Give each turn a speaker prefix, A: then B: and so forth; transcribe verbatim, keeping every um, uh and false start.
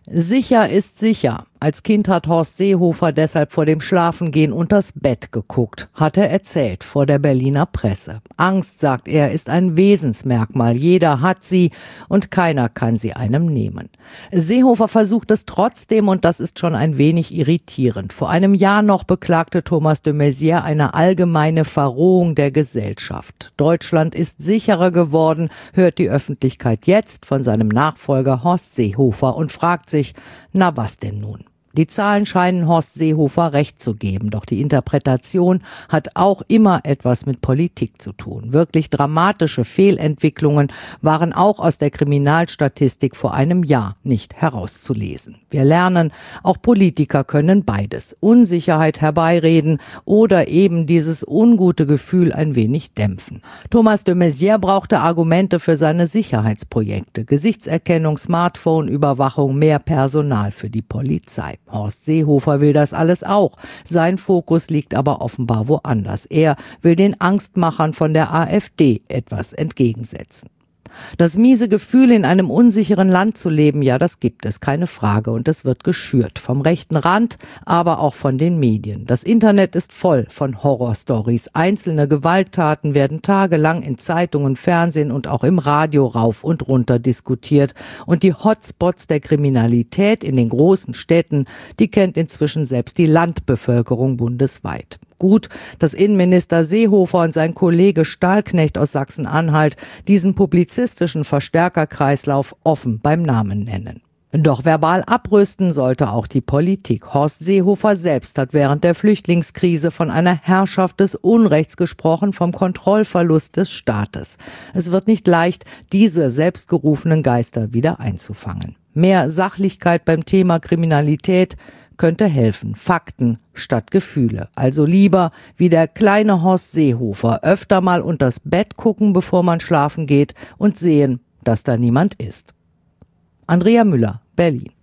A: Sicher ist sicher. Als Kind hat Horst Seehofer deshalb vor dem Schlafengehen unters Bett geguckt, hat er erzählt vor der Berliner Presse. Angst, sagt er, ist ein Wesensmerkmal. Jeder hat sie und keiner kann sie einem nehmen. Seehofer versucht es trotzdem und das ist schon ein wenig irritierend. Vor einem Jahr noch beklagte Thomas de Maizière eine allgemeine Verrohung der Gesellschaft. Deutschland ist sicherer geworden, hört die Öffentlichkeit jetzt von seinem Nachfolger Horst Seehofer und fragt sich, na was denn nun? Die Zahlen scheinen Horst Seehofer recht zu geben, doch die Interpretation hat auch immer etwas mit Politik zu tun. Wirklich dramatische Fehlentwicklungen waren auch aus der Kriminalstatistik vor einem Jahr nicht herauszulesen. Wir lernen, auch Politiker können beides: Unsicherheit herbeireden oder eben dieses ungute Gefühl ein wenig dämpfen. Thomas de Maizière brauchte Argumente für seine Sicherheitsprojekte: Gesichtserkennung, Smartphone-Überwachung, mehr Personal für die Polizei. Horst Seehofer will das alles auch. Sein Fokus liegt aber offenbar woanders. Er will den Angstmachern von der AfD etwas entgegensetzen. Das miese Gefühl, in einem unsicheren Land zu leben, ja, das gibt es, keine Frage. Und es wird geschürt. Vom rechten Rand, aber auch von den Medien. Das Internet ist voll von Horrorstories. Einzelne Gewalttaten werden tagelang in Zeitungen, Fernsehen und auch im Radio rauf und runter diskutiert. Und die Hotspots der Kriminalität in den großen Städten, die kennt inzwischen selbst die Landbevölkerung bundesweit. Gut, dass Innenminister Seehofer und sein Kollege Stahlknecht aus Sachsen-Anhalt diesen publizistischen Verstärkerkreislauf offen beim Namen nennen. Doch verbal abrüsten sollte auch die Politik. Horst Seehofer selbst hat während der Flüchtlingskrise von einer Herrschaft des Unrechts gesprochen, vom Kontrollverlust des Staates. Es wird nicht leicht, diese selbstgerufenen Geister wieder einzufangen. Mehr Sachlichkeit beim Thema Kriminalität könnte helfen. Fakten statt Gefühle. Also lieber, wie der kleine Horst Seehofer, öfter mal unters Bett gucken, bevor man schlafen geht und sehen, dass da niemand ist. Andrea Müller, Berlin.